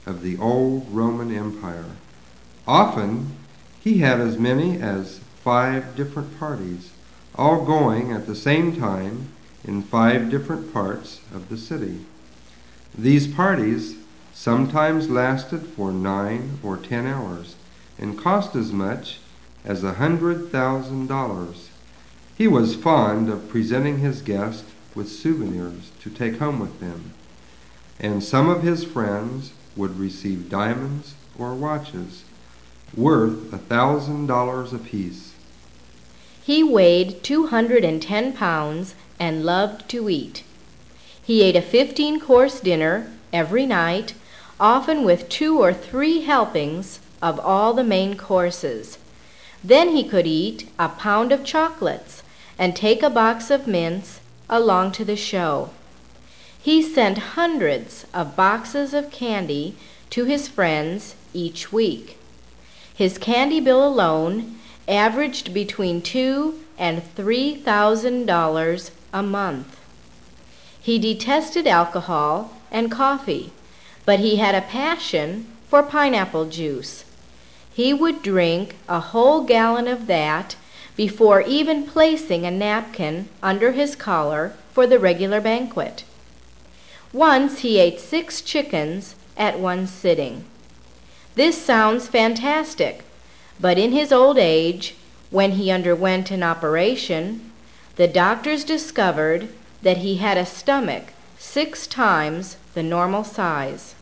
of the old Roman Empire. Often, he had as many as 5 different parties, all going at the same time in 5 different parts of the city. These parties sometimes lasted for 9 or 10 hours and cost as much as $100,000. He was fond of presenting his guests with souvenirs to take home with them, and some of his friends would receive diamonds or watches worth $1,000 apiece. He weighed 210 pounds and loved to eat. He ate a 15-course dinner every night, often with 2 or 3 helpings of all the main courses. Then he could eat a pound of chocolates and take a box of mints along to the show. He sent hundreds of boxes of candy to his friends each week. His candy bill alone averaged between $2,000 and $3,000 a month. He detested alcohol and coffee, but he had a passion for pineapple juice. He would drink a whole gallon of that before even placing a napkin under his collar for the regular banquet. Once he ate 6 chickens at one sitting. This sounds fantastic, but in his old age, when he underwent an operation, the doctors discovered that he had a stomach 6 times the normal size.